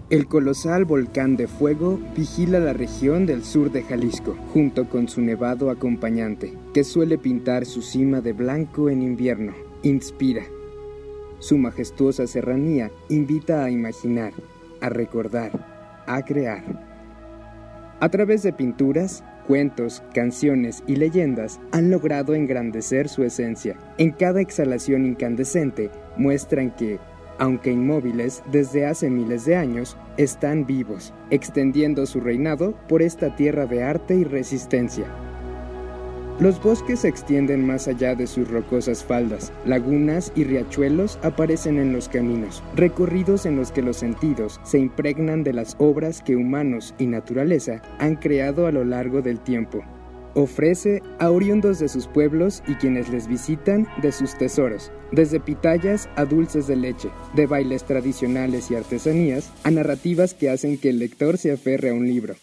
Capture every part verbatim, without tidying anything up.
El colosal volcán de fuego vigila la región del sur de Jalisco, junto con su nevado acompañante, que suele pintar su cima de blanco en invierno. Inspira. Su majestuosa serranía invita a imaginar, a recordar, a crear. A través de pinturas, cuentos, canciones y leyendas han logrado engrandecer su esencia. En cada exhalación incandescente muestran que, aunque inmóviles desde hace miles de años, están vivos, extendiendo su reinado por esta tierra de arte y resistencia. Los bosques se extienden más allá de sus rocosas faldas. Lagunas y riachuelos aparecen en los caminos, recorridos en los que los sentidos se impregnan de las obras que humanos y naturaleza han creado a lo largo del tiempo. Ofrece a oriundos de sus pueblos y quienes les visitan de sus tesoros, desde pitayas a dulces de leche, de bailes tradicionales y artesanías, a narrativas que hacen que el lector se aferre a un libro,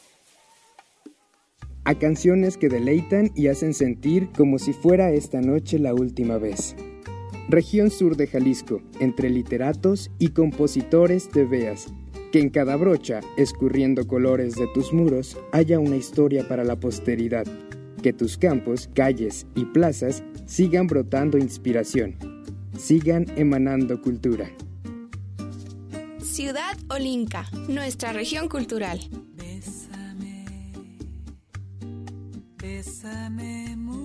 a canciones que deleitan y hacen sentir como si fuera esta noche la última vez. Región sur de Jalisco, entre literatos y compositores te veas, que en cada brocha, escurriendo colores de tus muros, haya una historia para la posteridad. Que tus campos, calles y plazas sigan brotando inspiración, sigan emanando cultura. Ciudad Olinca, nuestra región cultural. Bésame, bésame mucho.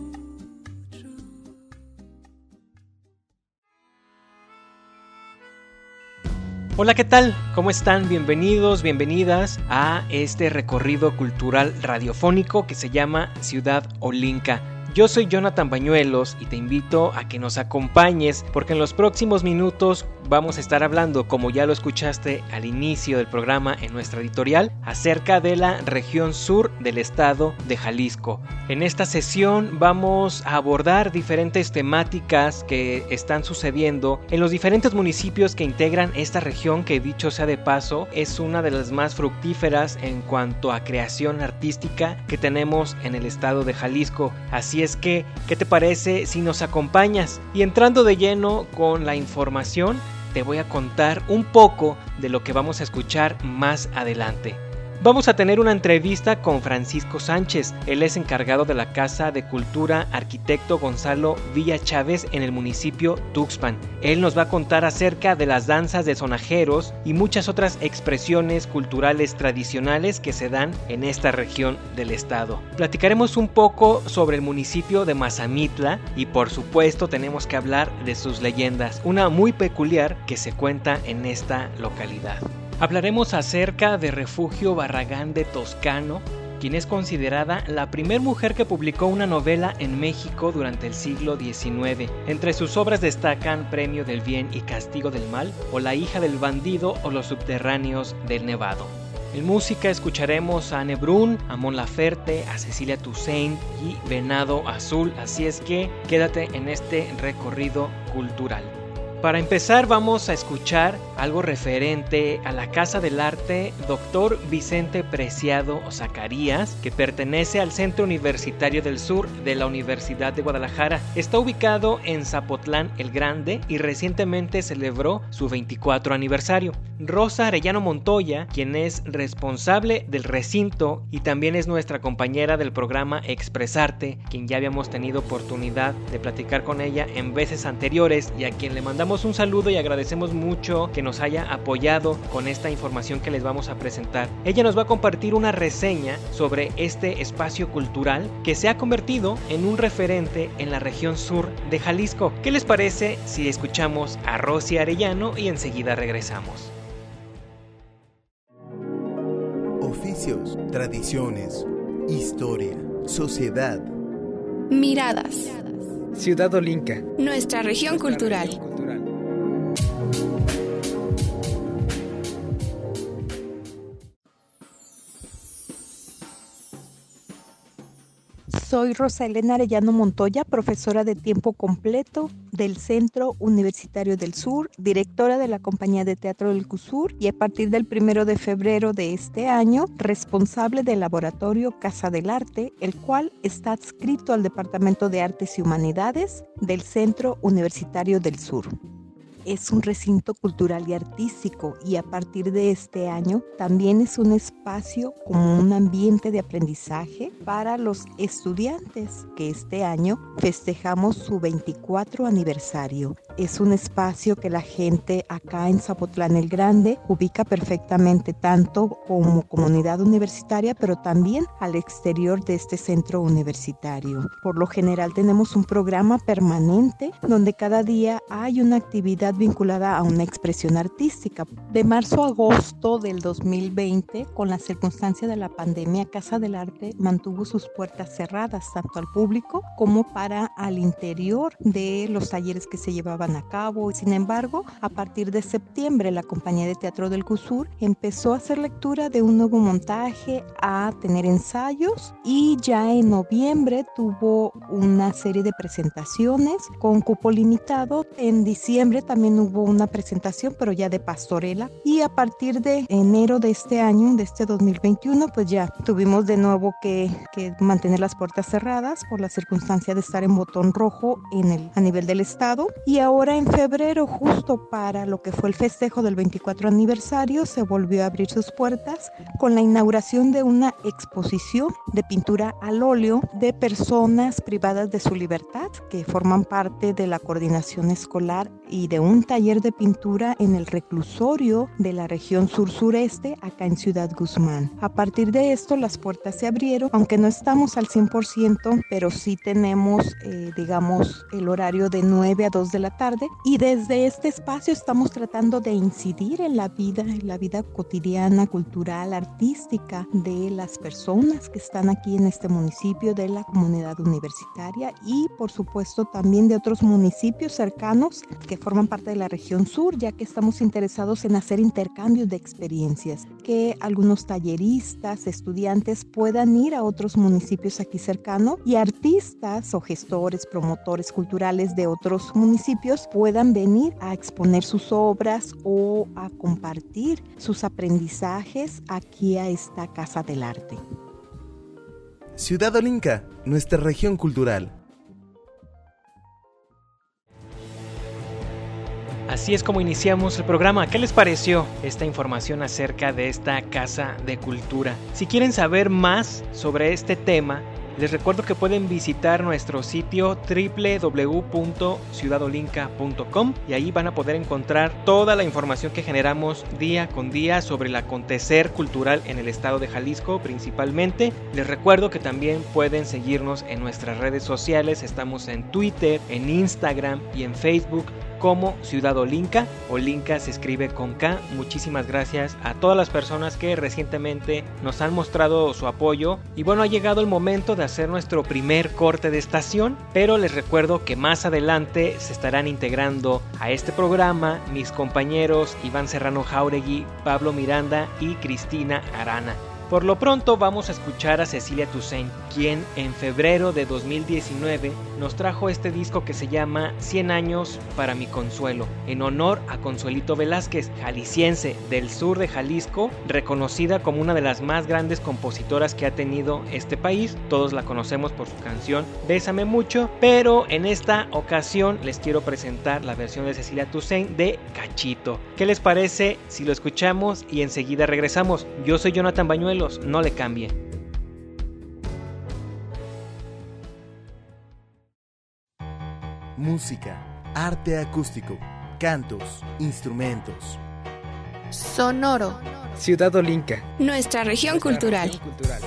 Hola, ¿qué tal? ¿Cómo están? Bienvenidos, bienvenidas a este recorrido cultural radiofónico que se llama Ciudad Olinca. Yo soy Jonathan Bañuelos y te invito a que nos acompañes porque en los próximos minutos vamos a estar hablando, como ya lo escuchaste al inicio del programa en nuestra editorial, acerca de la región sur del estado de Jalisco. En esta sesión vamos a abordar diferentes temáticas que están sucediendo en los diferentes municipios que integran esta región, que dicho sea de paso es una de las más fructíferas en cuanto a creación artística que tenemos en el estado de Jalisco. Así es que, ¿qué te parece si nos acompañas? Y entrando de lleno con la información, te voy a contar un poco de lo que vamos a escuchar más adelante. Vamos a tener una entrevista con Francisco Sánchez. Él es encargado de la Casa de Cultura Arquitecto Gonzalo Villa Chávez en el municipio Tuxpan. Él nos va a contar acerca de las danzas de sonajeros y muchas otras expresiones culturales tradicionales que se dan en esta región del estado. Platicaremos un poco sobre el municipio de Mazamitla y por supuesto tenemos que hablar de sus leyendas, una muy peculiar que se cuenta en esta localidad. Hablaremos acerca de Refugio Barragán de Toscano, quien es considerada la primera mujer que publicó una novela en México durante el siglo diecinueve. Entre sus obras destacan Premio del Bien y Castigo del Mal, o La hija del bandido, o Los subterráneos del Nevado. En música escucharemos a Anne Brun, a Mon Laferte, a Cecilia Toussaint y Venado Azul, así es que quédate en este recorrido cultural. Para empezar vamos a escuchar algo referente a la Casa del Arte Doctor Vicente Preciado Zacarías, que pertenece al Centro Universitario del Sur de la Universidad de Guadalajara. Está ubicado en Zapotlán el Grande y recientemente celebró su veinticuatro aniversario. Rosa Arellano Montoya, quien es responsable del recinto y también es nuestra compañera del programa Expresarte, quien ya habíamos tenido oportunidad de platicar con ella en veces anteriores y a quien le mandamos un saludo y agradecemos mucho que nos haya apoyado con esta información que les vamos a presentar. Ella nos va a compartir una reseña sobre este espacio cultural que se ha convertido en un referente en la región sur de Jalisco. ¿Qué les parece si escuchamos a Rosy Arellano y enseguida regresamos? Oficios, tradiciones, historia, sociedad. Miradas. Ciudad Olinca, Nuestra región nuestra cultural. región cultural. Soy Rosa Elena Arellano Montoya, profesora de tiempo completo del Centro Universitario del Sur, directora de la Compañía de Teatro del CUSUR y a partir del primero de febrero de este año, responsable del laboratorio Casa del Arte, el cual está adscrito al Departamento de Artes y Humanidades del Centro Universitario del Sur. es un recinto cultural y artístico, y a partir de este año también es un espacio como un ambiente de aprendizaje para los estudiantes, que este año festejamos su veinticuatro aniversario. Es un espacio que la gente acá en Zapotlán el Grande ubica perfectamente, tanto como comunidad universitaria, pero también al exterior de este centro universitario. Por lo general tenemos un programa permanente donde cada día hay una actividad vinculada a una expresión artística. De marzo a agosto del dos mil veinte, con la circunstancia de la pandemia, Casa del Arte mantuvo sus puertas cerradas tanto al público como para al interior de los talleres que se llevaban a cabo. Sin embargo, a partir de septiembre, la Compañía de Teatro del CUSUR empezó a hacer lectura de un nuevo montaje, a tener ensayos, y ya en noviembre tuvo una serie de presentaciones con cupo limitado. En diciembre también hubo una presentación, pero ya de pastorela, y a partir de enero de este año, de este dos mil veintiuno, pues ya tuvimos de nuevo que, que mantener las puertas cerradas por la circunstancia de estar en botón rojo en el, a nivel del estado. Y ahora en febrero, justo para lo que fue el festejo del veinticuatro aniversario, se volvió a abrir sus puertas con la inauguración de una exposición de pintura al óleo de personas privadas de su libertad que forman parte de la coordinación escolar, y de un taller de pintura en el reclusorio de la región sur-sureste, acá en Ciudad Guzmán. A partir de esto las puertas se abrieron, aunque no estamos al cien por ciento, pero sí tenemos, eh, digamos, el horario de nueve a dos de la tarde, y desde este espacio estamos tratando de incidir en la vida, en la vida cotidiana, cultural, artística de las personas que están aquí en este municipio, de la comunidad universitaria, y por supuesto también de otros municipios cercanos que forman parte de la región sur, ya que estamos interesados en hacer intercambios de experiencias, que algunos talleristas, estudiantes puedan ir a otros municipios aquí cercanos, y artistas o gestores, promotores culturales de otros municipios puedan venir a exponer sus obras o a compartir sus aprendizajes aquí a esta Casa del Arte. Ciudad Olinca, nuestra región cultural. Así es como iniciamos el programa. ¿Qué les pareció esta información acerca de esta Casa de Cultura? Si quieren saber más sobre este tema, les recuerdo que pueden visitar nuestro sitio doble u doble u doble u punto ciudad olinca punto com, y ahí van a poder encontrar toda la información que generamos día con día sobre el acontecer cultural en el estado de Jalisco principalmente. Les recuerdo que también pueden seguirnos en nuestras redes sociales. Estamos en Twitter, en Instagram y en Facebook como Ciudad Olinca. Olinca se escribe con K. Muchísimas gracias a todas las personas que recientemente nos han mostrado su apoyo. Y bueno, ha llegado el momento de hacer nuestro primer corte de estación, pero les recuerdo que más adelante se estarán integrando a este programa mis compañeros Iván Serrano Jauregui, Pablo Miranda y Cristina Arana. Por lo pronto vamos a escuchar a Cecilia Toussaint, quien en febrero de dos mil diecinueve nos trajo este disco que se llama cien años para mi consuelo, en honor a Consuelito Velázquez, jalisciense del sur de Jalisco, reconocida como una de las más grandes compositoras que ha tenido este país. Todos la conocemos por su canción Bésame Mucho, pero en esta ocasión les quiero presentar la versión de Cecilia Toussaint de Cachito. ¿Qué les parece si lo escuchamos y enseguida regresamos? Yo soy Jonathan Bañuelos. No le cambie. Música, arte acústico, cantos, instrumentos. Sonoro. Ciudad Olinca. Nuestra región Nuestra cultural. región cultural.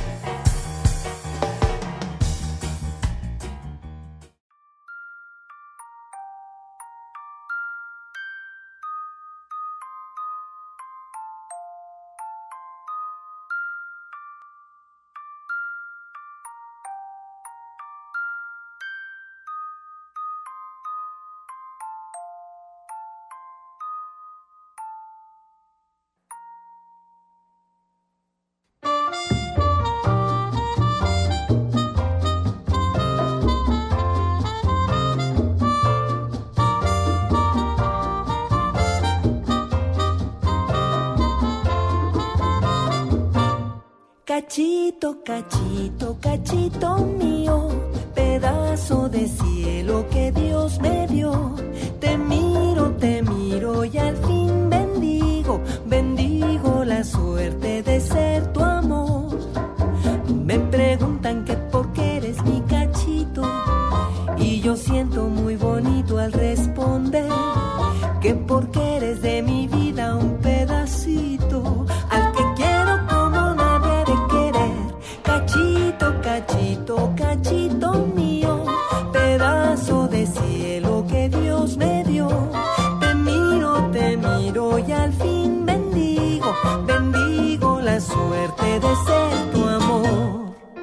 Cachito, cachito, cachito mío, pedazo de cielo que Dios me dio. Te miro miro, te miro y al fin bendigo, bendigo la suerte de ser tu amor. Me preguntan que por qué eres mi cachito y yo siento muy bonito al responder que porque eres de mi vida un pedacito al que quiero como nadie de querer. Cachito, cachito, cachito mío, pedazo de cielo que Dios me dio. Te miro, te miro y al fin bendigo, bendigo la suerte de ser tu amor.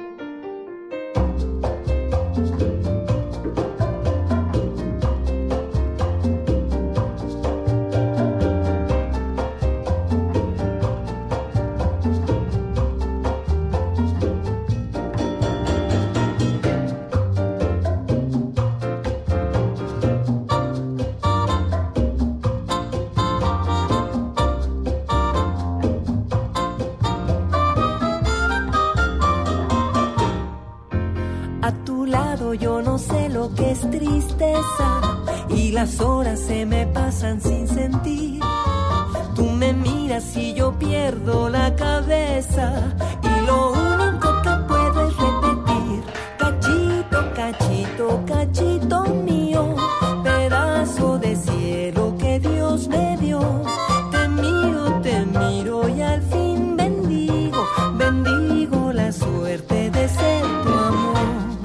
Yo no sé lo que es tristeza y las horas se me pasan sin sentir. Tú me miras y yo pierdo la cabeza y lo único que puedo es repetir: cachito, cachito, cachito mío, pedazo de cielo que Dios me dio. Te miro, te miro y al fin bendigo, bendigo la suerte de ser tu amor.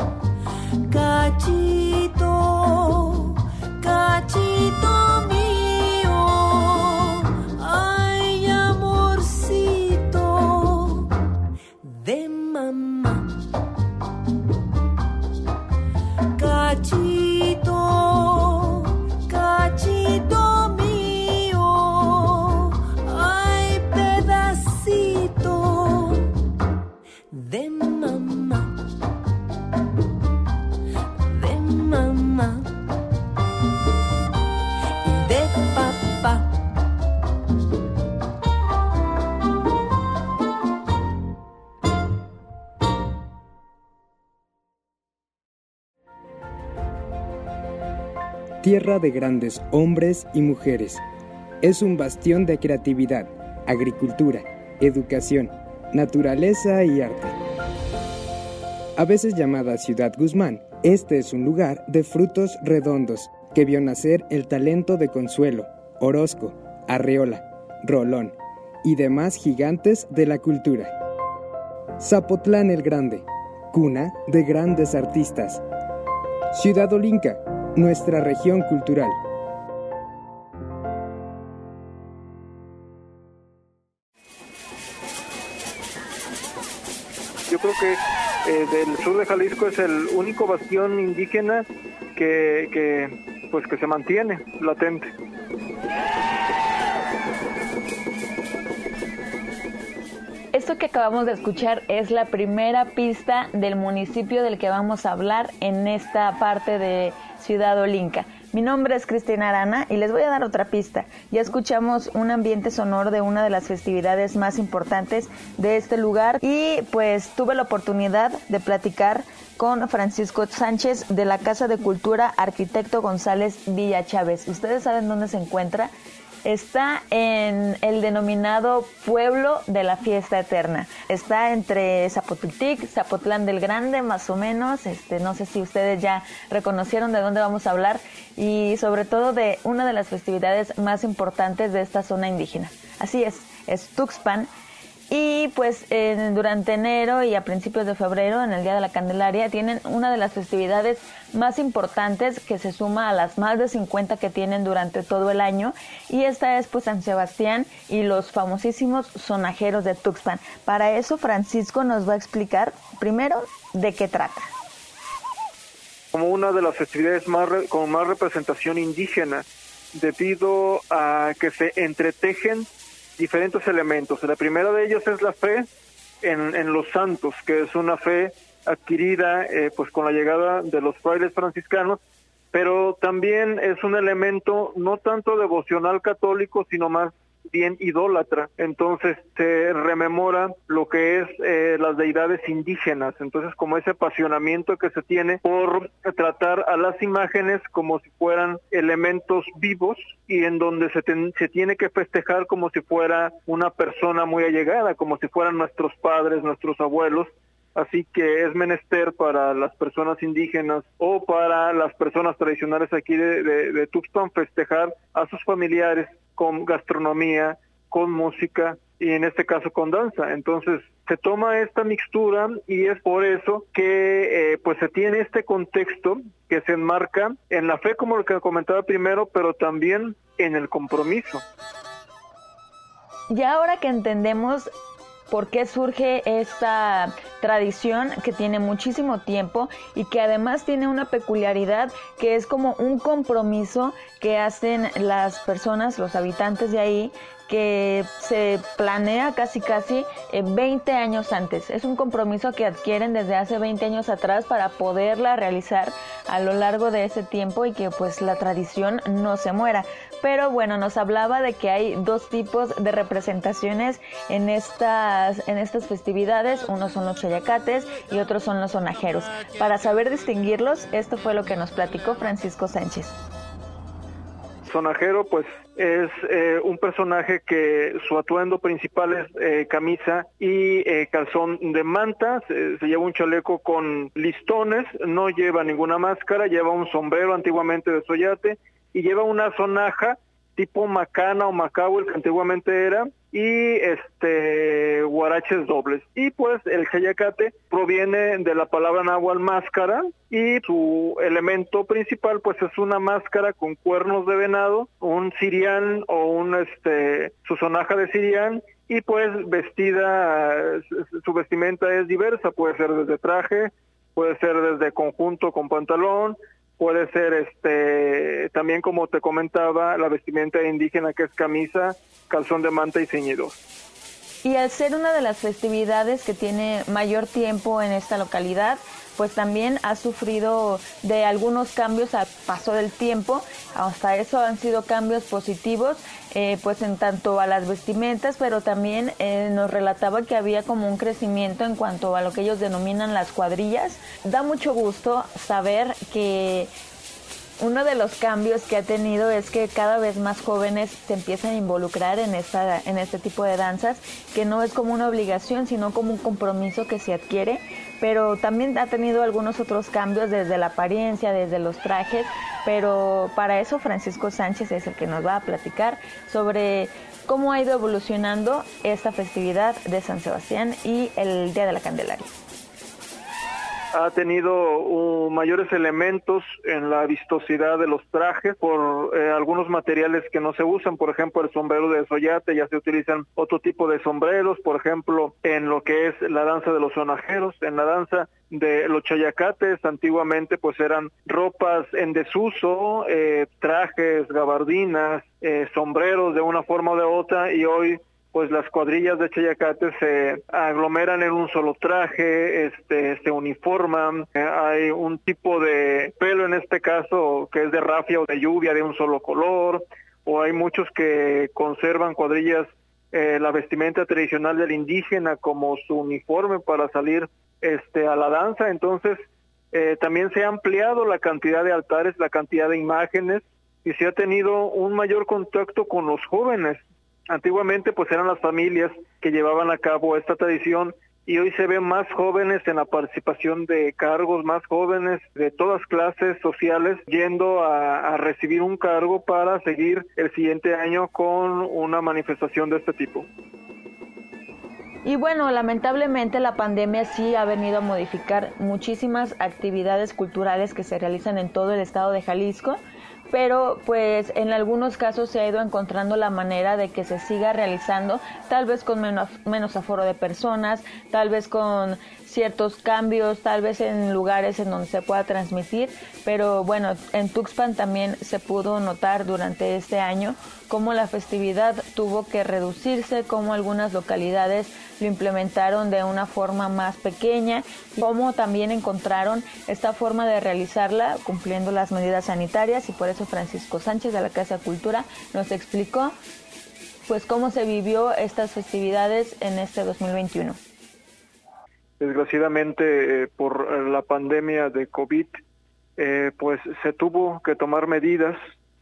Cachito, cachito mío, ay amorcito de mamá. Cachito, cachito mío, ay pedacito de mamá. Mamá y de papá. Tierra de grandes hombres y mujeres. Es un bastión de creatividad, agricultura, educación, naturaleza y arte. A veces llamada Ciudad Guzmán, este es un lugar de frutos redondos que vio nacer el talento de Consuelo, Orozco, Arreola, Rolón y demás gigantes de la cultura. Zapotlán el Grande, cuna de grandes artistas. Ciudad Olinca, nuestra región cultural. Yo creo que eh, del sur de Jalisco es el único bastión indígena que, que, pues que se mantiene latente. Esto que acabamos de escuchar es la primera pista del municipio del que vamos a hablar en esta parte de Ciudad Olinca. Mi nombre es Cristina Arana y les voy a dar otra pista. Ya escuchamos un ambiente sonoro de una de las festividades más importantes de este lugar y pues tuve la oportunidad de platicar con Francisco Sánchez de la Casa de Cultura Arquitecto González Villa Chávez. ¿Ustedes saben dónde se encuentra? Está en el denominado Pueblo de la Fiesta Eterna. Está entre Zapotultic, Zapotlán del Grande, más o menos. Este, no sé si ustedes ya reconocieron de dónde vamos a hablar y sobre todo de una de las festividades más importantes de esta zona indígena. Así es, es Tuxpan. Y pues eh, durante enero y a principios de febrero, en el Día de la Candelaria, tienen una de las festividades más importantes que se suma a las más de cincuenta que tienen durante todo el año. Y esta es pues San Sebastián y los famosísimos sonajeros de Tuxpan. Para eso Francisco nos va a explicar primero de qué trata. Como una de las festividades más re, con más representación indígena, debido a que se entretejen diferentes elementos. La primera de ellos es la fe en, en los santos, que es una fe adquirida eh, pues con la llegada de los frailes franciscanos, pero también es un elemento no tanto devocional católico, sino más bien idólatra. Entonces se rememora lo que es eh, las deidades indígenas. Entonces, como ese apasionamiento que se tiene por tratar a las imágenes como si fueran elementos vivos y en donde se, ten, se tiene que festejar como si fuera una persona muy allegada, como si fueran nuestros padres, nuestros abuelos. Así que es menester para las personas indígenas o para las personas tradicionales aquí de, de, de Tuxpan festejar a sus familiares con gastronomía, con música y en este caso con danza. Entonces se toma esta mixtura y es por eso que eh, pues se tiene este contexto que se enmarca en la fe, como lo que comentaba primero, pero también en el compromiso. Ya ahora que entendemos por qué surge esta tradición que tiene muchísimo tiempo y que además tiene una peculiaridad que es como un compromiso que hacen las personas, los habitantes de ahí, que se planea casi casi veinte años antes. Es un compromiso que adquieren desde hace veinte años atrás para poderla realizar a lo largo de ese tiempo y que pues la tradición no se muera. Pero bueno, nos hablaba de que hay dos tipos de representaciones en estas, en estas festividades. Unos son los chayacates y otros son los sonajeros. Para saber distinguirlos, esto fue lo que nos platicó Francisco Sánchez. Sonajero pues es eh, un personaje que su atuendo principal es eh, camisa y eh, calzón de manta, se, se lleva un chaleco con listones, no lleva ninguna máscara, lleva un sombrero antiguamente de soyate y lleva una sonaja tipo macana o macahuel que antiguamente era y este guaraches dobles. Y pues el chayacate proviene de la palabra náhuatl máscara y su elemento principal pues es una máscara con cuernos de venado, un cirián o un este su sonaja de cirián y pues vestida, su vestimenta es diversa, puede ser desde traje, puede ser desde conjunto con pantalón, puede ser este también, como te comentaba, la vestimenta indígena que es camisa, calzón de manta y ceñido. Y al ser una de las festividades que tiene mayor tiempo en esta localidad, pues también ha sufrido de algunos cambios al paso del tiempo. Hasta eso han sido cambios positivos, eh, pues en tanto a las vestimentas, pero también eh, nos relataba que había como un crecimiento en cuanto a lo que ellos denominan las cuadrillas. Da mucho gusto saber que uno de los cambios que ha tenido es que cada vez más jóvenes se empiezan a involucrar en esta, en este tipo de danzas, que no es como una obligación, sino como un compromiso que se adquiere, pero también ha tenido algunos otros cambios desde la apariencia, desde los trajes, pero para eso Francisco Sánchez es el que nos va a platicar sobre cómo ha ido evolucionando esta festividad de San Sebastián y el Día de la Candelaria. Ha tenido uh, mayores elementos en la vistosidad de los trajes por eh, algunos materiales que no se usan, por ejemplo el sombrero de soyate, ya se utilizan otro tipo de sombreros, por ejemplo en lo que es la danza de los sonajeros, en la danza de los chayacates antiguamente pues eran ropas en desuso, eh, trajes, gabardinas, eh, sombreros de una forma o de otra, y hoy pues las cuadrillas de chayacates se aglomeran en un solo traje, este, se uniforman, eh, hay un tipo de pelo en este caso que es de rafia o de lluvia de un solo color, o hay muchos que conservan cuadrillas, eh, la vestimenta tradicional del indígena como su uniforme para salir este, a la danza. Entonces eh, también se ha ampliado la cantidad de altares, la cantidad de imágenes, y se ha tenido un mayor contacto con los jóvenes. Antiguamente pues eran las familias que llevaban a cabo esta tradición y hoy se ven más jóvenes en la participación de cargos, más jóvenes de todas clases sociales yendo a, a recibir un cargo para seguir el siguiente año con una manifestación de este tipo. Y bueno, lamentablemente la pandemia sí ha venido a modificar muchísimas actividades culturales que se realizan en todo el estado de Jalisco, pero pues en algunos casos se ha ido encontrando la manera de que se siga realizando, tal vez con menos, menos aforo de personas, tal vez con ciertos cambios, tal vez en lugares en donde se pueda transmitir, pero bueno, en Tuxpan también se pudo notar durante este año cómo la festividad tuvo que reducirse, cómo algunas localidades lo implementaron de una forma más pequeña, cómo también encontraron esta forma de realizarla cumpliendo las medidas sanitarias, y por eso Francisco Sánchez de la Casa de Cultura nos explicó pues cómo se vivió estas festividades en este dos mil veintiuno. Desgraciadamente, eh, por la pandemia de COVID, eh, pues se tuvo que tomar medidas,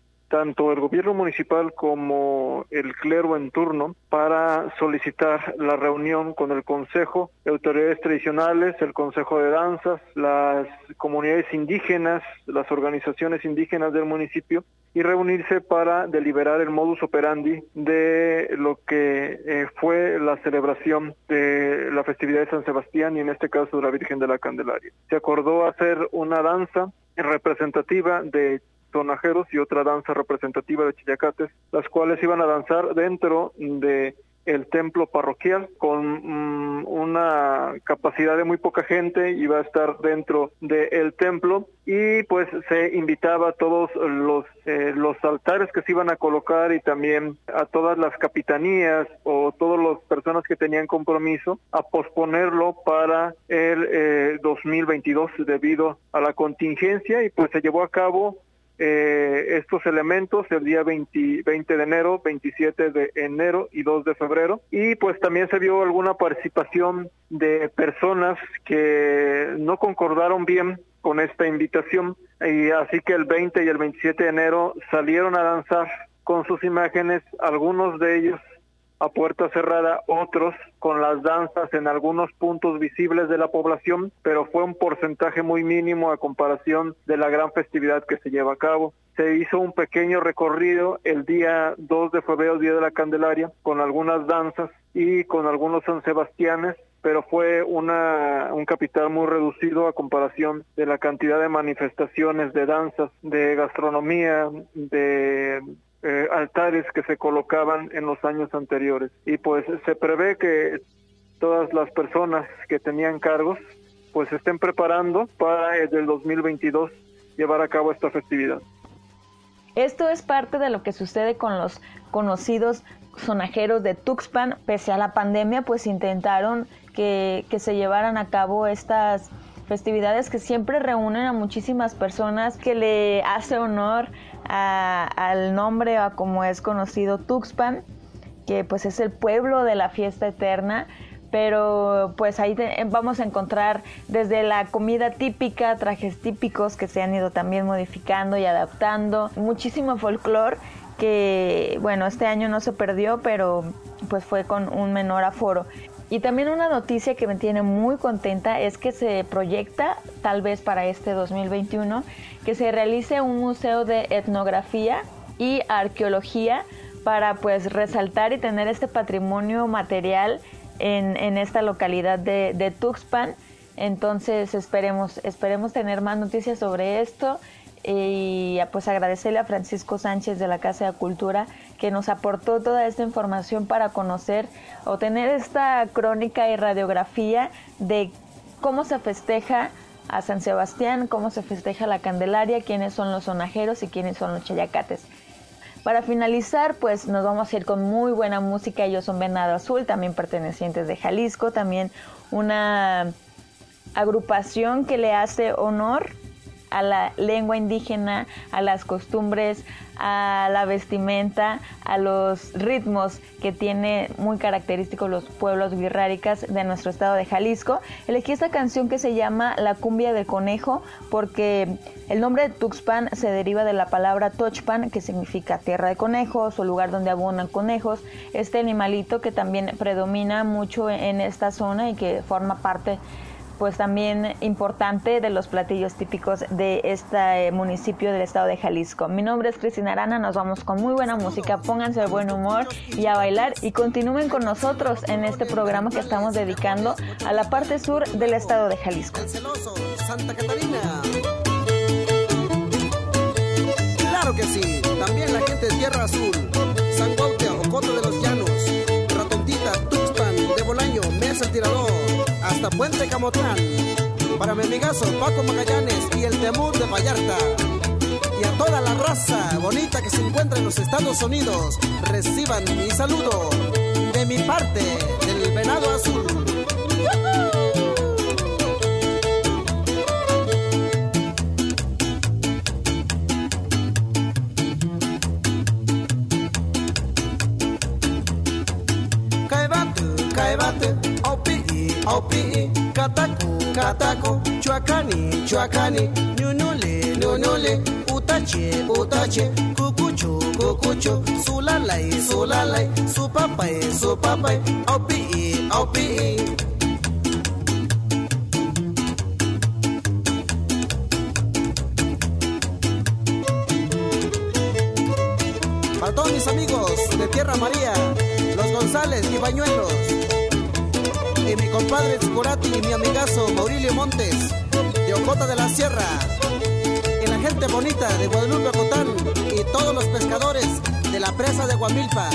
tanto el gobierno municipal como el clero en turno, para solicitar la reunión con el Consejo de Autoridades Tradicionales, el Consejo de Danzas, las comunidades indígenas, las organizaciones indígenas del municipio, y reunirse para deliberar el modus operandi de lo que eh, fue la celebración de la festividad de San Sebastián y en este caso de la Virgen de la Candelaria. Se acordó hacer una danza representativa de sonajeros y otra danza representativa de chillacates, las cuales iban a danzar dentro de el templo parroquial con um, una capacidad de muy poca gente, iba a estar dentro del templo y pues se invitaba a todos los eh, los altares que se iban a colocar y también a todas las capitanías o todas las personas que tenían compromiso a posponerlo para el eh, dos mil veintidós debido a la contingencia, y pues se llevó a cabo Eh, estos elementos el día veinte, veinte de enero, veintisiete de enero y dos de febrero, y pues también se vio alguna participación de personas que no concordaron bien con esta invitación, y así que el veinte y el veintisiete de enero salieron a danzar con sus imágenes, algunos de ellos a puerta cerrada, otros con las danzas en algunos puntos visibles de la población, pero fue un porcentaje muy mínimo a comparación de la gran festividad que se lleva a cabo. Se hizo un pequeño recorrido el día dos de febrero, Día de la Candelaria, con algunas danzas y con algunos San Sebastianes, pero fue una un capital muy reducido a comparación de la cantidad de manifestaciones, de danzas, de gastronomía, de Eh, altares que se colocaban en los años anteriores. Y pues se prevé que todas las personas que tenían cargos pues se estén preparando para el dos mil veintidós llevar a cabo esta festividad. Esto es parte de lo que sucede con los conocidos sonajeros de Tuxpan. Pese a la pandemia, pues intentaron que, que se llevaran a cabo estas festividades que siempre reúnen a muchísimas personas, que le hace honor a, al nombre, a como es conocido Tuxpan, que pues es el pueblo de la fiesta eterna. Pero pues ahí te, vamos a encontrar desde la comida típica, trajes típicos que se han ido también modificando y adaptando, muchísimo folclore que bueno, este año no se perdió, pero pues fue con un menor aforo. Y también una noticia que me tiene muy contenta es que se proyecta, tal vez para este dos mil veintiuno, que se realice un museo de etnografía y arqueología para pues resaltar y tener este patrimonio material en, en esta localidad de, de Tuxpan. Entonces esperemos, esperemos tener más noticias sobre esto. Y pues agradecerle a Francisco Sánchez de la Casa de Cultura que nos aportó toda esta información para conocer o tener esta crónica y radiografía de cómo se festeja a San Sebastián, cómo se festeja la Candelaria, quiénes son los sonajeros y quiénes son los chillacates. Para finalizar, pues nos vamos a ir con muy buena música. Ellos son Venado Azul, también pertenecientes de Jalisco, también una agrupación que le hace honor a la lengua indígena, a las costumbres, a la vestimenta, a los ritmos que tiene muy característicos los pueblos wixárikas de nuestro estado de Jalisco. Elegí esta canción que se llama La Cumbia del Conejo porque el nombre de Tuxpan se deriva de la palabra Tochpan, que significa tierra de conejos o lugar donde abundan conejos, este animalito que también predomina mucho en esta zona y que forma parte pues también importante de los platillos típicos de este municipio del estado de Jalisco. Mi nombre es Cristina Arana, nos vamos con muy buena música, pónganse de buen humor y a bailar y continúen con nosotros en este programa que estamos dedicando a la parte sur del estado de Jalisco. Santa Catarina. Claro que sí, también la gente de Tierra Azul, San Cuauhtémoc, Ocoto de los Llanos, Ratontita, Tuxpan, de Bolaño, Mesa el Tirador, hasta Puente Camotlán, para mi amigazo Paco Magallanes y el Temur de Vallarta, y a toda la raza bonita que se encuentra en los Estados Unidos, reciban mi saludo de mi parte del Venado Azul. bate, aupi, aupi, kataku, kataku, chuacani, chuacani, ñunule, ñunule, utache, utache, cucucho, cucucho, sulalay, sulalay, su papay, su papay, aupi, aupi. Para todos mis amigos de Tierra María, los González y Bañuelos, y mi compadre Zicurati y mi amigazo Maurilio Montes, de Ocota de la Sierra, y la gente bonita de Guadalupe Ocotán, y todos los pescadores de la presa de Guamilpa.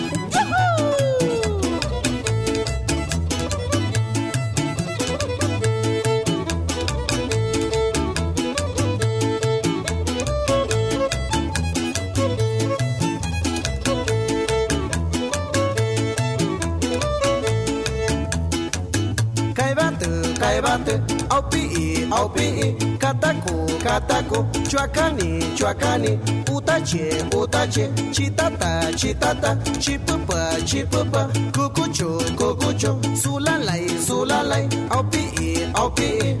Bate, aupi, aupi, kataku, kataku, chuacani, chuacani, utache, utache, chitata, chitata, chipupa, chipupa, cucucho, cucucho, sulalay, sulalay, aupi, aupi.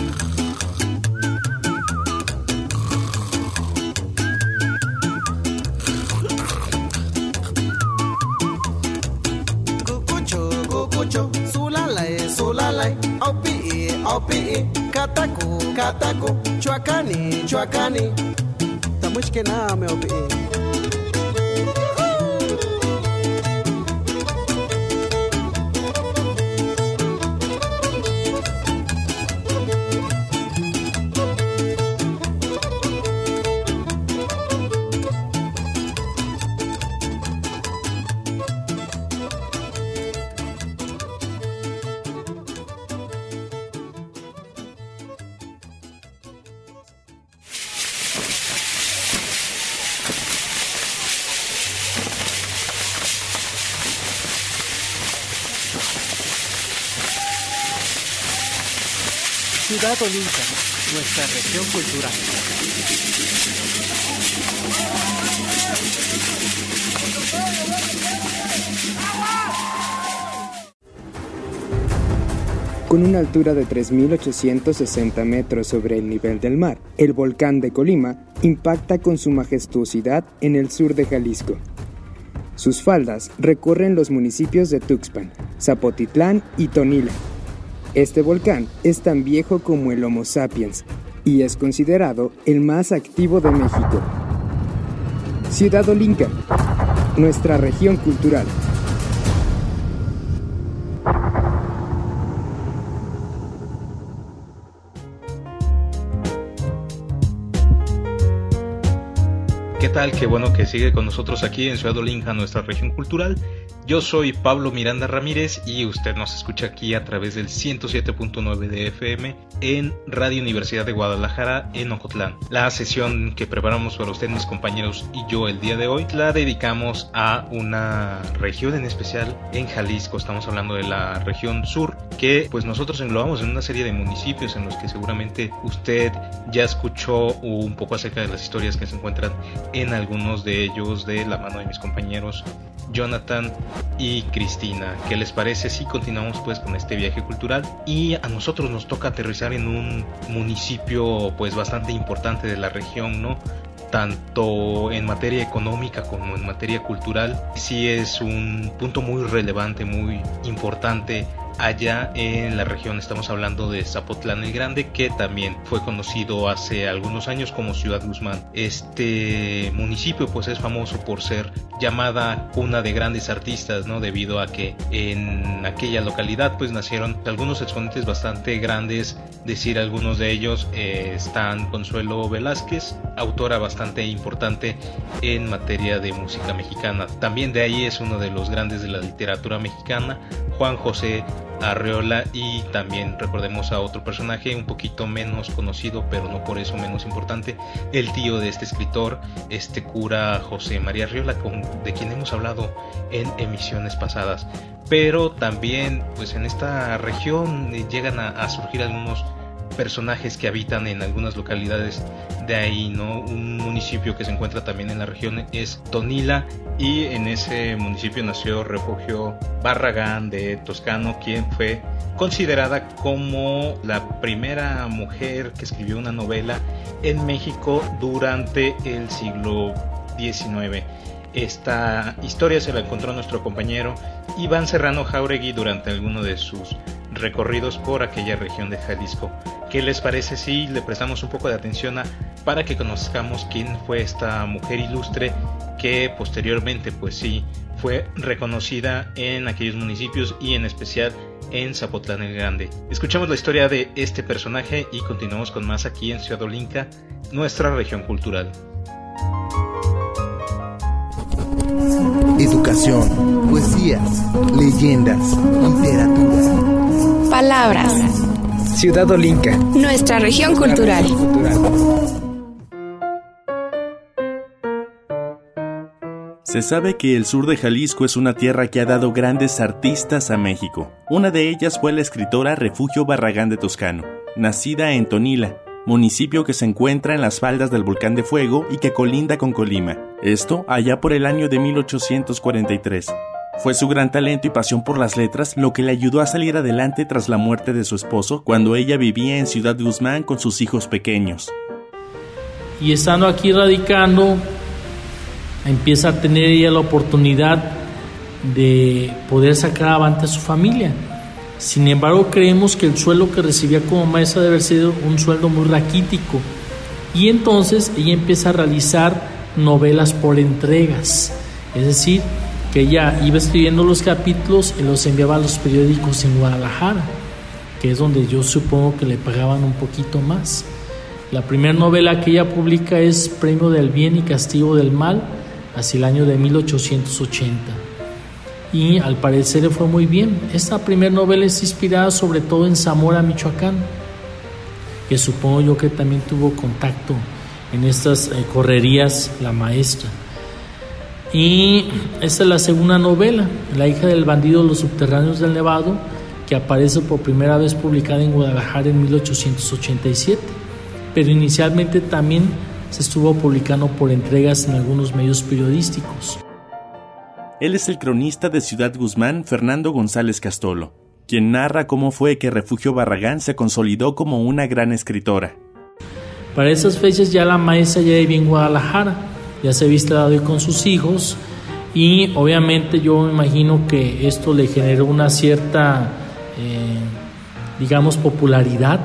Cucucho, cucucho, sulalay, sulalay, aupi. Aupi, kataku, kataku, chuacani, chuacani. Tamuch que nada me aupi. Ciudad Olinca, nuestra región cultural. Con una altura de tres mil ochocientos sesenta metros sobre el nivel del mar, el volcán de Colima impacta con su majestuosidad en el sur de Jalisco. Sus faldas recorren los municipios de Tuxpan, Zapotitlán y Tonila. Este volcán es tan viejo como el Homo sapiens y es considerado el más activo de México. Ciudad Olinca, nuestra región cultural. ¿Qué tal? Qué bueno que sigue con nosotros aquí en Ciudad Olinca, nuestra región cultural. Yo soy Pablo Miranda Ramírez y usted nos escucha aquí a través del ciento siete punto nueve de F M en Radio Universidad de Guadalajara en Ocotlán. La sesión que preparamos para usted, mis compañeros y yo el día de hoy, la dedicamos a una región en especial en Jalisco. Estamos hablando de la región sur, que pues nosotros englobamos en una serie de municipios en los que seguramente usted ya escuchó un poco acerca de las historias que se encuentran en algunos de ellos de la mano de mis compañeros Jonathan y Cristina. ¿Qué les parece si continuamos pues con este viaje cultural? Y a nosotros nos toca aterrizar en un municipio pues bastante importante de la región, ¿no? Tanto en materia económica como en materia cultural. Sí es un punto muy relevante, muy importante allá en la región. Estamos hablando de Zapotlán el Grande, que también fue conocido hace algunos años como Ciudad Guzmán. Este municipio pues es famoso por ser llamada cuna de grandes artistas, ¿no? Debido a que en aquella localidad pues nacieron algunos exponentes bastante grandes. Decir algunos de ellos eh, están Consuelo Velázquez, autora bastante importante en materia de música mexicana. También de ahí es uno de los grandes de la literatura mexicana, Juan José Arreola, y también recordemos a otro personaje un poquito menos conocido, pero no por eso menos importante, el tío de este escritor, este cura José María Arreola, con, de quien hemos hablado en emisiones pasadas. Pero también pues en esta región llegan a, a surgir algunos personajes que habitan en algunas localidades de ahí, ¿no? Un municipio que se encuentra también en la región es Tonila, y en ese municipio nació Refugio Barragán de Toscano, quien fue considerada como la primera mujer que escribió una novela en México durante el siglo diecinueve. Esta historia se la encontró nuestro compañero Iván Serrano Jáuregui durante alguno de sus recorridos por aquella región de Jalisco. ¿Qué les parece si le prestamos un poco de atención a, para que conozcamos quién fue esta mujer ilustre que posteriormente, pues sí, fue reconocida en aquellos municipios y en especial en Zapotlán el Grande? Escuchamos la historia de este personaje y continuamos con más aquí en Ciudad Olinca, nuestra región cultural. Educación, poesías, leyendas, literatura. Palabras. Ciudad Olinca, Nuestra región cultural. Se sabe que el sur de Jalisco es una tierra que ha dado grandes artistas a México. Una de ellas fue la escritora Refugio Barragán de Toscano, nacida en Tonila, municipio que se encuentra en las faldas del Volcán de Fuego y que colinda con Colima. Esto allá por el año de mil ochocientos cuarenta y tres. Fue su gran talento y pasión por las letras lo que le ayudó a salir adelante tras la muerte de su esposo cuando ella vivía en Ciudad Guzmán con sus hijos pequeños. Y estando aquí radicando, empieza a tener ella la oportunidad de poder sacar adelante a su familia. Sin embargo, creemos que el sueldo que recibía como maestra debe haber sido un sueldo muy raquítico. Y entonces ella empieza a realizar novelas por entregas. Es decir, que ella iba escribiendo los capítulos y los enviaba a los periódicos en Guadalajara, que es donde yo supongo que le pagaban un poquito más. La primera novela que ella publica es Premio del Bien y Castigo del Mal, hacia el año de mil ochocientos ochenta. Y al parecer le fue muy bien. Esta primera novela es inspirada sobre todo en Zamora, Michoacán, que supongo yo que también tuvo contacto en estas eh, correrías la maestra. Y esta es la segunda novela, La hija del bandido, los subterráneos del Nevado, que aparece por primera vez publicada en Guadalajara en mil ochocientos ochenta y siete, pero inicialmente también se estuvo publicando por entregas en algunos medios periodísticos. Él es el cronista de Ciudad Guzmán, Fernando González Castolo, quien narra cómo fue que Refugio Barragán se consolidó como una gran escritora. Para esas fechas ya la maestra ya vivía en Guadalajara, ya se había instalado ahí con sus hijos, y obviamente yo me imagino que esto le generó una cierta, eh, digamos, popularidad,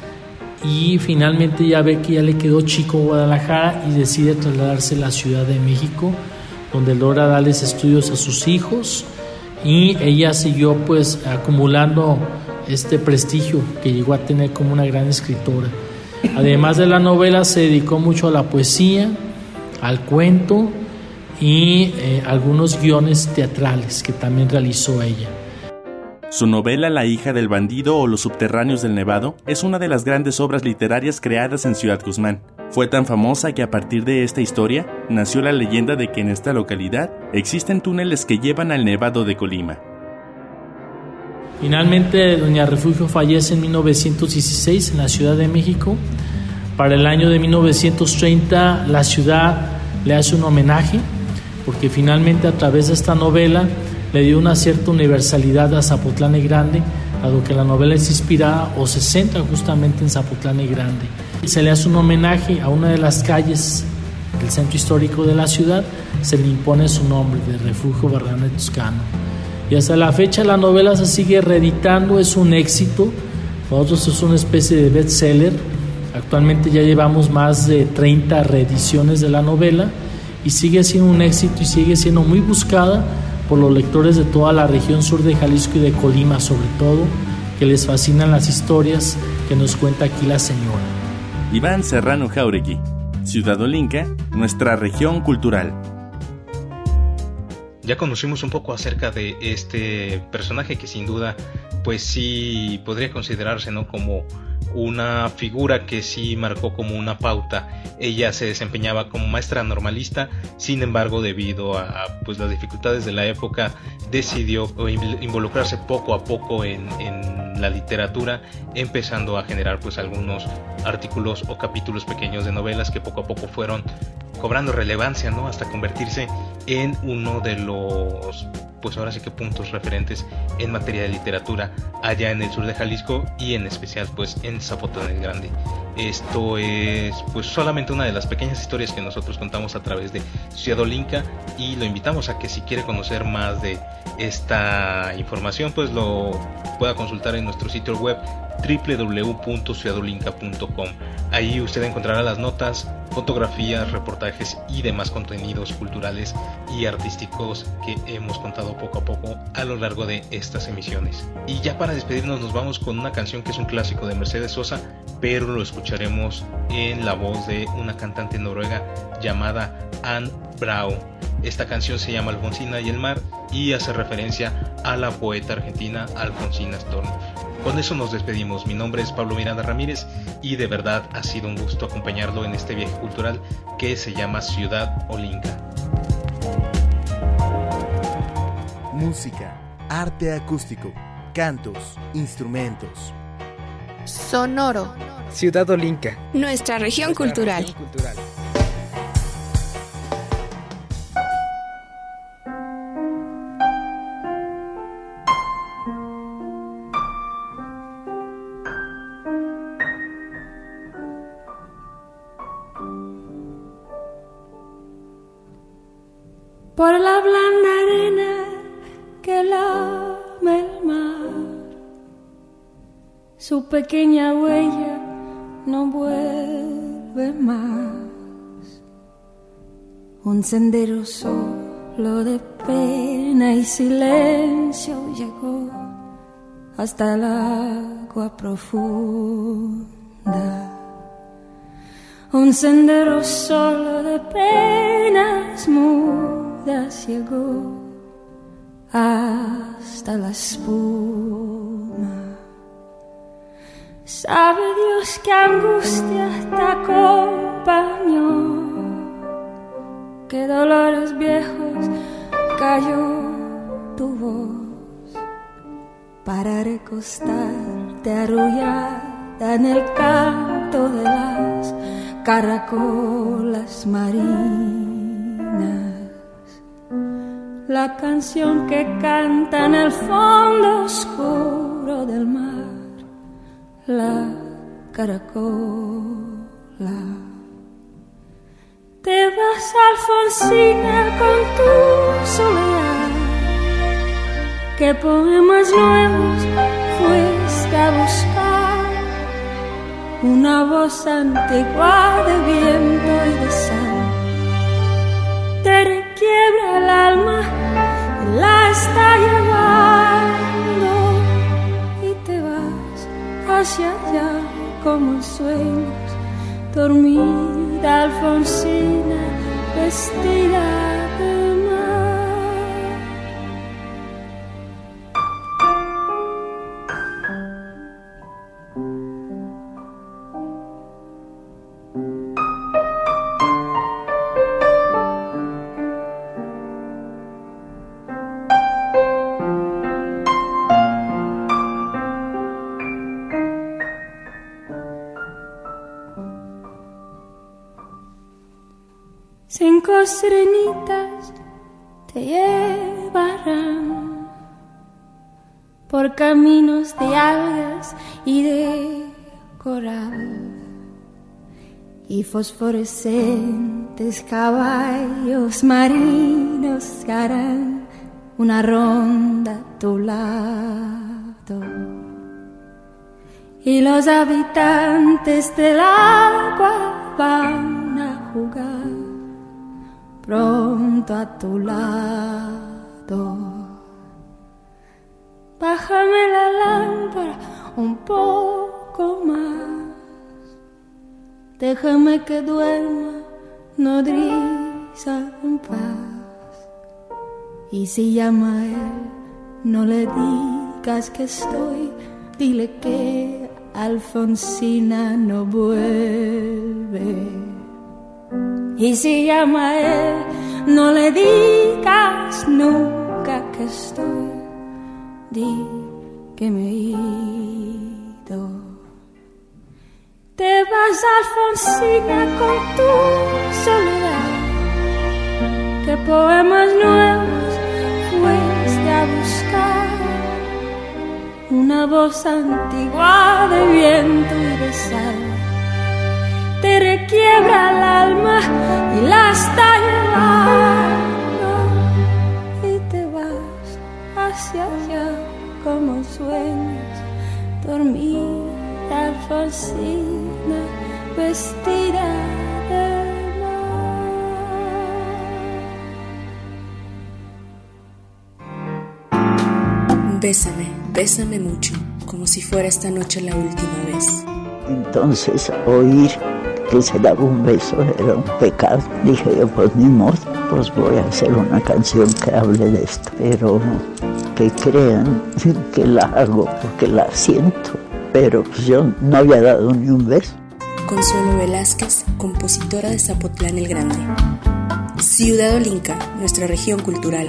y finalmente ya ve que ya le quedó chico Guadalajara y decide trasladarse a la Ciudad de México, donde logra darles estudios a sus hijos, y ella siguió pues acumulando este prestigio que llegó a tener como una gran escritora. Además de la novela, se dedicó mucho a la poesía, al cuento y eh, algunos guiones teatrales que también realizó ella. Su novela La hija del bandido o Los subterráneos del Nevado es una de las grandes obras literarias creadas en Ciudad Guzmán. Fue tan famosa que a partir de esta historia nació la leyenda de que en esta localidad existen túneles que llevan al Nevado de Colima. Finalmente, doña Refugio fallece en mil novecientos dieciséis en la Ciudad de México. Para el año de mil novecientos treinta, la ciudad le hace un homenaje, porque finalmente a través de esta novela le dio una cierta universalidad a Zapotlán el Grande, dado que la novela es inspirada o se centra justamente en Zapotlán el Grande. Se le hace un homenaje a una de las calles del centro histórico de la ciudad, se le impone su nombre, de Refugio Barragán de Toscano. Y hasta la fecha la novela se sigue reeditando, es un éxito, para nosotros es una especie de bestseller. Actualmente ya llevamos más de treinta reediciones de la novela y sigue siendo un éxito y sigue siendo muy buscada por los lectores de toda la región sur de Jalisco y de Colima, sobre todo, que les fascinan las historias que nos cuenta aquí la señora. Iván Serrano Jáuregui, Ciudad Olinca, nuestra región cultural. Ya conocimos un poco acerca de este personaje que sin duda pues sí podría considerarse, ¿no?, como una figura que sí marcó como una pauta. Ella se desempeñaba como maestra normalista, sin embargo, debido a pues las dificultades de la época, decidió involucrarse poco a poco en, en la literatura, empezando a generar pues algunos artículos o capítulos pequeños de novelas que poco a poco fueron cobrando relevancia, ¿no? Hasta convertirse en uno de los, pues ahora sí que puntos referentes en materia de literatura allá en el sur de Jalisco y en especial pues en Zapotlán el Grande. Esto es pues solamente una de las pequeñas historias que nosotros contamos a través de Ciudad Olinca, y lo invitamos a que si quiere conocer más de esta información pues lo pueda consultar en nuestro sitio web doble u doble u doble u punto ciudad olinca punto com. Ahí usted encontrará las notas, fotografías, reportajes y demás contenidos culturales y artísticos que hemos contado poco a poco a lo largo de estas emisiones. Y ya para despedirnos nos vamos con una canción que es un clásico de Mercedes Sosa, pero lo escucharemos en la voz de una cantante noruega llamada Anne Brau. Esta canción se llama Alfonsina y el mar y hace referencia a la poeta argentina Alfonsina Storni. Con eso nos despedimos. Mi nombre es Pablo Miranda Ramírez y de verdad ha sido un gusto acompañarlo en este viaje cultural que se llama Ciudad Olinca. Música, arte acústico, cantos, instrumentos. Sonoro. Ciudad Olinca. Nuestra región Nuestra cultural. región cultural. Por la blanda arena que lame el mar, su pequeña huella no vuelve más. Un sendero solo de pena y silencio llegó hasta el agua profunda. Un sendero solo de penas mudas llegó hasta la espuma. Sabe Dios qué angustia te acompañó, qué dolores viejos cayó tu voz para recostarte arrullada en el canto de las caracolas marinas. La canción que canta en el fondo oscuro del mar, la caracola. Te vas, Alfonsina, con tu soledad. ¿Qué poemas nuevos fuiste a buscar? Una voz antigua de viento y de sal te requiebra el alma, la está llevando y te vas hacia allá como en sueños, dormida Alfonsina, vestida de mar. Cinco sirenitas te llevarán por caminos de algas y de coral, y fosforescentes caballos marinos harán una ronda a tu lado, y los habitantes del agua van a jugar pronto a tu lado. Bájame la lámpara un poco más, déjame que duerma nodriza en paz. Y si llama a él, no le digas que estoy, dile que Alfonsina no vuelve. Y si llama a él, no le digas nunca que estoy, di que me he ido. Te vas, Alfonsina, con tu soledad. ¿Qué poemas nuevos fuiste a buscar? Una voz antigua de viento y de sal te requiebra el alma y la está llevando, y te vas hacia allá como sueños, dormida Alfonsina, vestida de mar. Bésame, bésame mucho, como si fuera esta noche la última vez. Entonces oír que se daba un beso era un pecado. Dije yo, pues ni modo, pues voy a hacer una canción que hable de esto, pero que crean que la hago porque la siento, pero pues yo no había dado ni un beso. Consuelo Velázquez, compositora de Zapotlán el Grande. Ciudad Olinca, nuestra región cultural.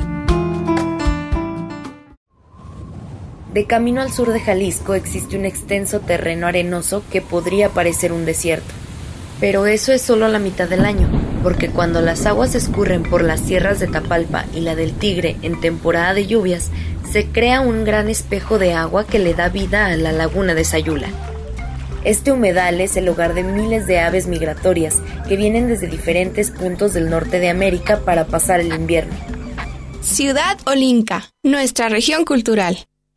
De camino al sur de Jalisco existe un extenso terreno arenoso que podría parecer un desierto. Pero eso es solo a la mitad del año, porque cuando las aguas escurren por las sierras de Tapalpa y la del Tigre en temporada de lluvias, se crea un gran espejo de agua que le da vida a la laguna de Sayula. Este humedal es el hogar de miles de aves migratorias que vienen desde diferentes puntos del norte de América para pasar el invierno. Ciudad Olinca, nuestra región cultural.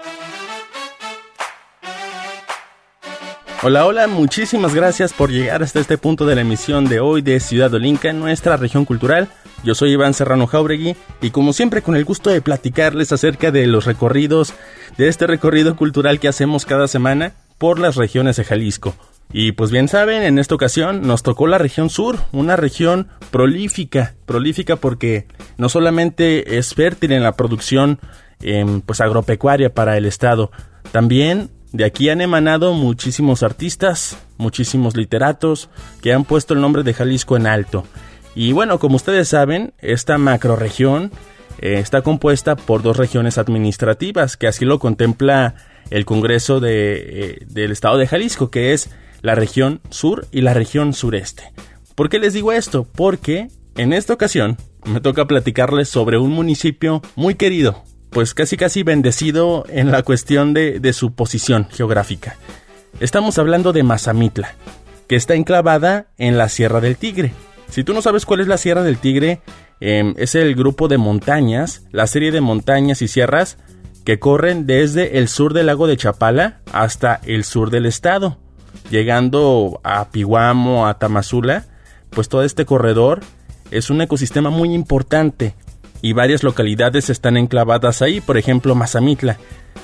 Hola, hola, muchísimas gracias por llegar hasta este punto de la emisión de hoy de Ciudad Olinca, nuestra región cultural. Yo soy Iván Serrano Jauregui y como siempre con el gusto de platicarles acerca de los recorridos, de este recorrido cultural que hacemos cada semana por las regiones de Jalisco. Y pues bien saben, en esta ocasión nos tocó la región sur, una región prolífica, prolífica porque no solamente es fértil en la producción eh, pues agropecuaria para el estado, también de aquí han emanado muchísimos artistas, muchísimos literatos que han puesto el nombre de Jalisco en alto. Y bueno, como ustedes saben, esta macrorregión eh, está compuesta por dos regiones administrativas, que así lo contempla el Congreso de, eh, del Estado de Jalisco, que es la región sur y la región sureste. ¿Por qué les digo esto? Porque en esta ocasión me toca platicarles sobre un municipio muy querido, pues casi casi bendecido en la cuestión de, de su posición geográfica. Estamos hablando de Mazamitla, que está enclavada en la Sierra del Tigre. Si tú no sabes cuál es la Sierra del Tigre, eh, es el grupo de montañas, la serie de montañas y sierras que corren desde el sur del lago de Chapala hasta el sur del estado, llegando a Pihuamo, a Tamazula. Pues todo este corredor es un ecosistema muy importante y varias localidades están enclavadas ahí, por ejemplo Mazamitla,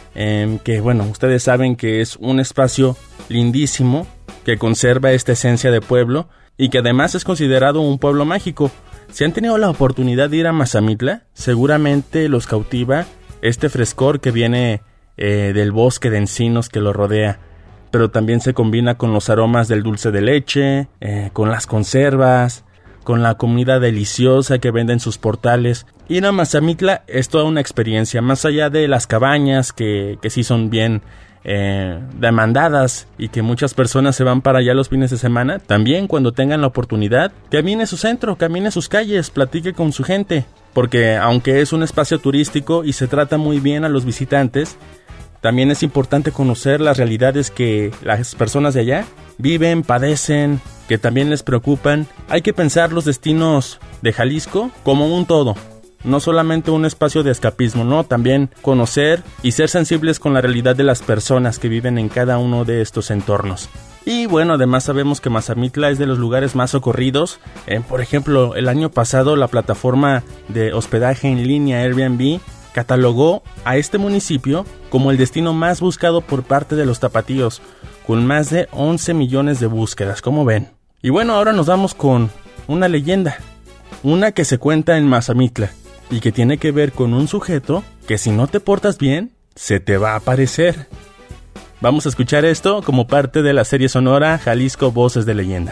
eh, que bueno, ustedes saben que es un espacio lindísimo que conserva esta esencia de pueblo y que además es considerado un pueblo mágico. Si han tenido la oportunidad de ir a Mazamitla, seguramente los cautiva este frescor que viene eh, del bosque de encinos que lo rodea, pero también se combina con los aromas del dulce de leche, eh, con las conservas, con la comida deliciosa que venden sus portales. Ir a Mazamitla es toda una experiencia, más allá de las cabañas que, que sí son bien eh, demandadas y que muchas personas se van para allá los fines de semana. También cuando tengan la oportunidad, camine su centro, camine sus calles, platique con su gente, porque aunque es un espacio turístico y se trata muy bien a los visitantes, también es importante conocer las realidades que las personas de allá viven, padecen, que también les preocupan. Hay que pensar los destinos de Jalisco como un todo, no solamente un espacio de escapismo, no, también conocer y ser sensibles con la realidad de las personas que viven en cada uno de estos entornos. Y bueno, además sabemos que Mazamitla es de los lugares más socorridos. Eh, por ejemplo, el año pasado la plataforma de hospedaje en línea Airbnb catalogó a este municipio como el destino más buscado por parte de los tapatíos, con más de once millones de búsquedas, como ven. Y bueno, ahora nos vamos con una leyenda, una que se cuenta en Mazamitla y que tiene que ver con un sujeto que si no te portas bien, se te va a aparecer. Vamos a escuchar esto como parte de la serie sonora Jalisco Voces de Leyenda.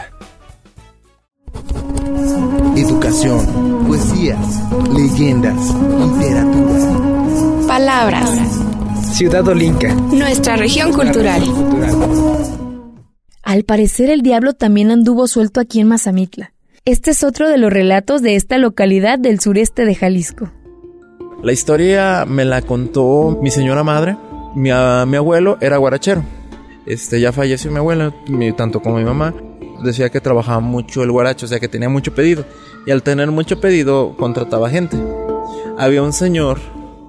Educación, poesías, leyendas, literatura. Palabras. Ciudad Olinca. Nuestra región cultural. Al parecer el diablo también anduvo suelto aquí en Mazamitla. Este es otro de los relatos de esta localidad del sureste de Jalisco. La historia me la contó mi señora madre. Mi, a, mi abuelo era guarachero. Este, ya falleció mi abuelo, mi, tanto como mi mamá. Decía que trabajaba mucho el guaracho, o sea que tenía mucho pedido. Y al tener mucho pedido, contrataba gente. Había un señor,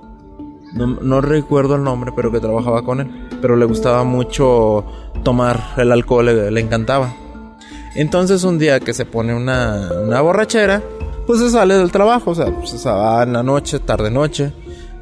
no, no recuerdo el nombre, pero que trabajaba con él. Pero le gustaba mucho tomar el alcohol, le, le encantaba. Entonces un día que se pone una, una borrachera, pues se sale del trabajo, o sea, pues se va en la noche, tarde noche.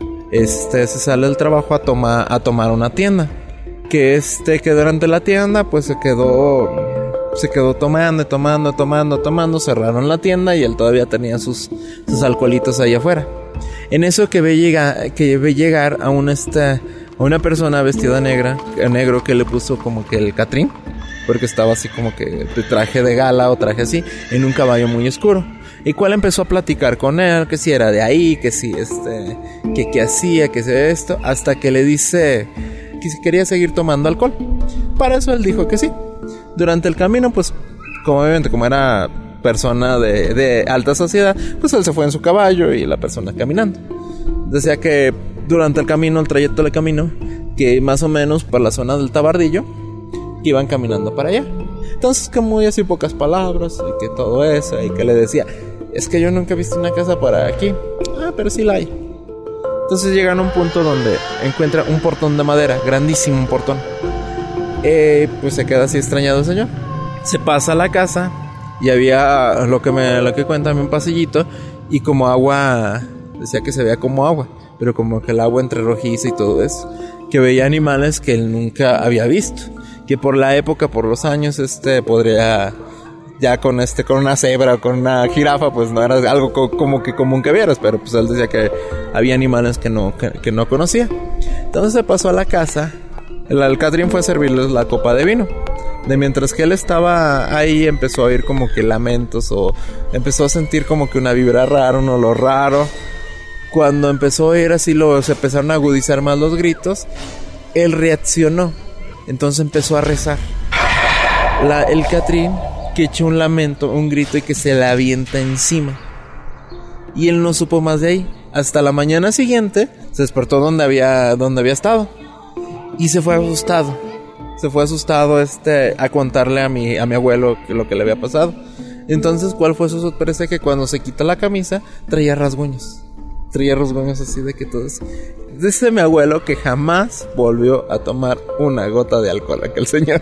Este, se sale del trabajo a tomar, a tomar una tienda. Que este, que durante la tienda, pues se quedó, se quedó tomando, tomando, tomando, tomando, cerraron la tienda y él todavía tenía sus, sus alcoholitos ahí afuera. En eso que ve llegar, que ve llegar a una, este, a una persona vestida negra, negro que le puso como que el catrín, porque estaba así como que de traje de gala o traje así, en un caballo muy oscuro. Y cual empezó a platicar con él, que si era de ahí, que si este, que qué hacía, que si esto, hasta que le dice que si quería seguir tomando alcohol. Para eso él dijo que sí. Durante el camino, pues, como obviamente, como era persona de, de alta sociedad, pues él se fue en su caballo y la persona caminando. Decía que durante el camino, el trayecto del camino, que más o menos por la zona del Tabardillo, que iban caminando para allá. Entonces, que muy así pocas palabras, y que todo eso, y que le decía, es que yo nunca he visto una casa para aquí. Ah, pero sí la hay. Entonces llegan a un punto donde encuentra un portón de madera, grandísimo un portón. Eh, pues se queda así extrañado el señor. Se pasa a la casa y había lo que me lo que cuéntame un pasillito y como agua, decía que se veía como agua, pero como que el agua entre rojiza y todo eso, que veía animales que él nunca había visto, que por la época, por los años, este podría ya con este con una cebra o con una jirafa, pues no era algo co- como que común que vieras, pero pues él decía que había animales que no que, que no conocía. Entonces se pasó a la casa. El alcatrín fue a servirles la copa de vino. De mientras que él estaba ahí, empezó a oír como que lamentos o empezó a sentir como que una vibra rara, un olor raro. Cuando empezó a oír así, lo, se empezaron a agudizar más los gritos. Él reaccionó. Entonces empezó a rezar. La, el catrín que echó un lamento, un grito y que se le avienta encima. Y él no supo más de ahí. Hasta la mañana siguiente se despertó donde había, donde había estado. Y se fue asustado. Se fue asustado este, a contarle a mi, a mi abuelo lo que le había pasado. Entonces, ¿cuál fue su sorpresa? Que cuando se quitó la camisa, traía rasguños. Traía rasguños así de que todo eso. Dice mi abuelo que jamás volvió a tomar una gota de alcohol aquel señor.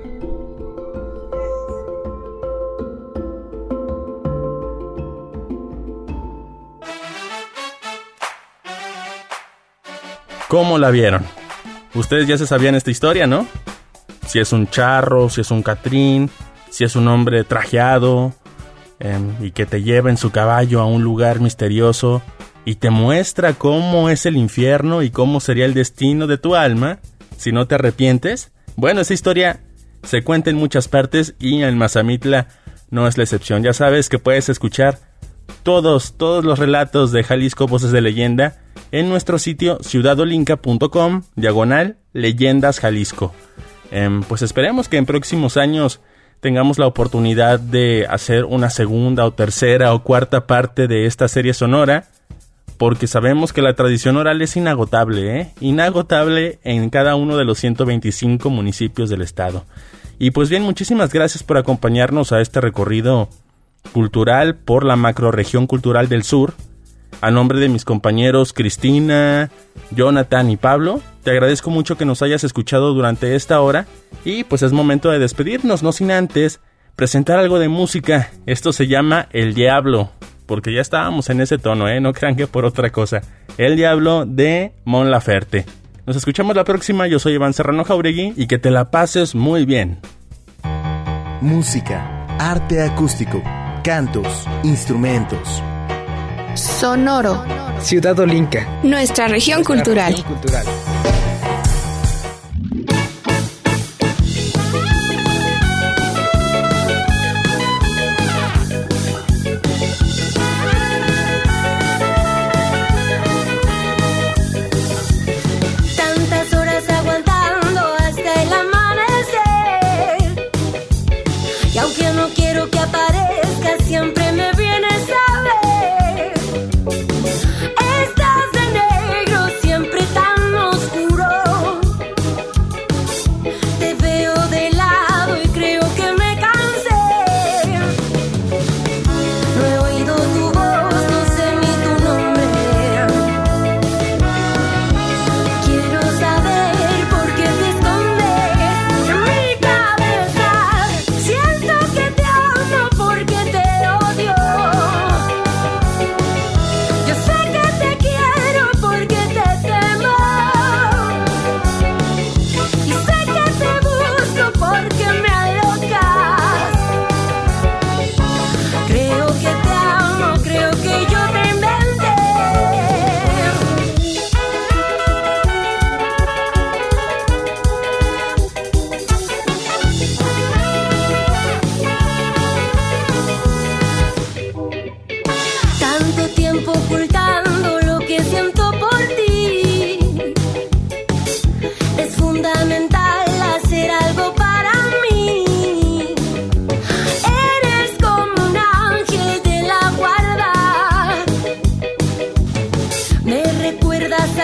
¿Cómo la vieron? Ustedes ya se sabían esta historia, ¿no? Si es un charro, si es un catrín, si es un hombre trajeado eh, y que te lleva en su caballo a un lugar misterioso y te muestra cómo es el infierno y cómo sería el destino de tu alma si no te arrepientes. Bueno, esa historia se cuenta en muchas partes y en Mazamitla no es la excepción. Ya sabes que puedes escuchar todos, todos los relatos de Jalisco Voces de Leyenda en nuestro sitio ciudadolinca punto com, diagonal, leyendas Jalisco. Eh, pues esperemos que en próximos años tengamos la oportunidad de hacer una segunda o tercera o cuarta parte de esta serie sonora, porque sabemos que la tradición oral es inagotable, ¿eh? Inagotable en cada uno de los ciento veinticinco municipios del estado. Y pues bien, muchísimas gracias por acompañarnos a este recorrido cultural por la macrorregión cultural del sur. A nombre de mis compañeros Cristina, Jonathan y Pablo, te agradezco mucho que nos hayas escuchado durante esta hora y pues es momento de despedirnos, no sin antes presentar algo de música. Esto se llama El Diablo, porque ya estábamos en ese tono, ¿eh? No crean que por otra cosa. El Diablo de Mon Laferte. Nos escuchamos la próxima, yo soy Iván Serrano Jauregui y que te la pases muy bien. Música, arte acústico, cantos, instrumentos. Sonoro. Ciudad Olinca. Nuestra región Nuestra cultural. región cultural.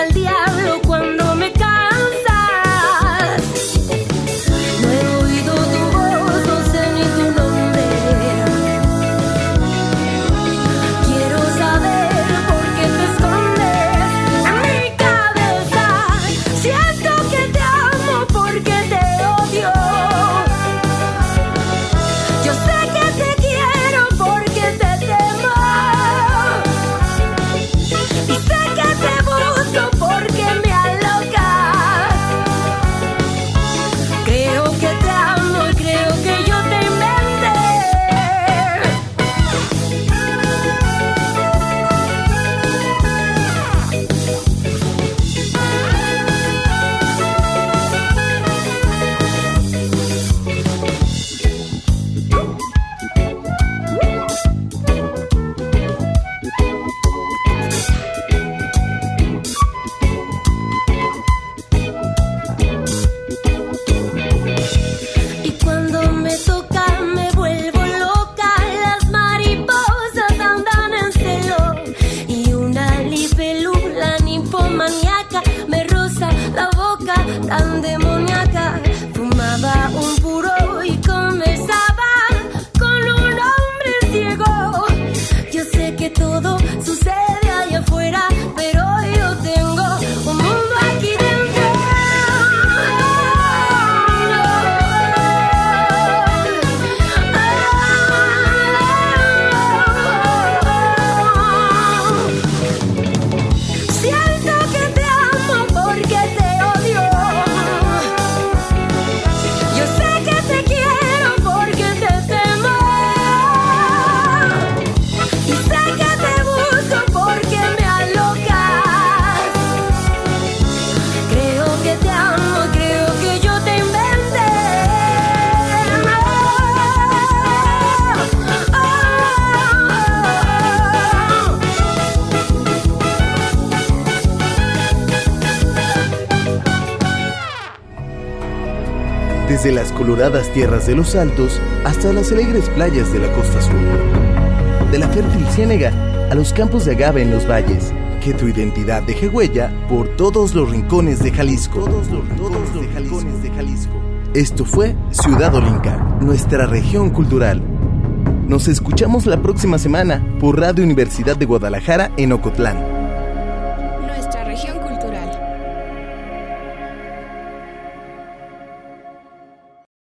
al diablo cuando me cansas. No he oído tu voz, no sé ni tu nombre. Quiero saber por qué te escondes en mi cabeza. Siento que te amo porque te odio. Yo sé que te quiero porque te temo. Y sé que te busco porque me alocas. Creo que te amo y creo que yo te inventé. Y cuando me toca me vuelvo loca, las mariposas andan en celo y una libélula ninfomaníaca me roza la boca tan demoníaca. Fumaba un puro y conversaba con un hombre ciego. Yo sé que todo sucede allá afuera, pero yo tengo un mundo aquí dentro. Siento que te amo porque te odio. Yo sé que te quiero porque te temo. Y sé que te busco porque me alocas. Creo que te amo, creo que yo te inventé. Desde las coloradas tierras de los Altos hasta las alegres playas de la costa sur. De la fértil ciénega a los campos de agave en los valles. Que tu identidad deje huella por todos los rincones de Jalisco. Todos los rincones de Jalisco. de Jalisco. Esto fue Ciudad Olinca, nuestra región cultural. Nos escuchamos la próxima semana por Radio Universidad de Guadalajara en Ocotlán.